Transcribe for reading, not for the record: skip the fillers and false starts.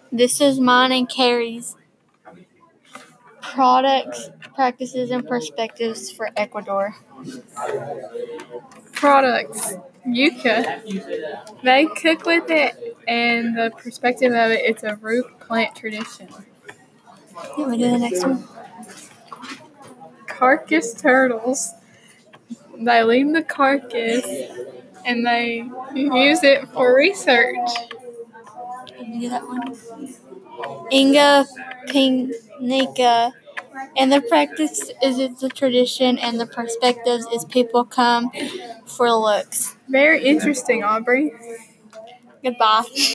This is mine and Carrie's. Products, practices, and perspectives for Ecuador. Products. Yuca. They cook with it, and the perspective of it, it's a root plant tradition. Can we do the next one? Carcass turtles. They leave the carcass, and they use it for research. Can we do that one? Inga Pinica. And the practice is it's a tradition, and the perspectives is people come for looks. Very interesting, Aubrey. Goodbye.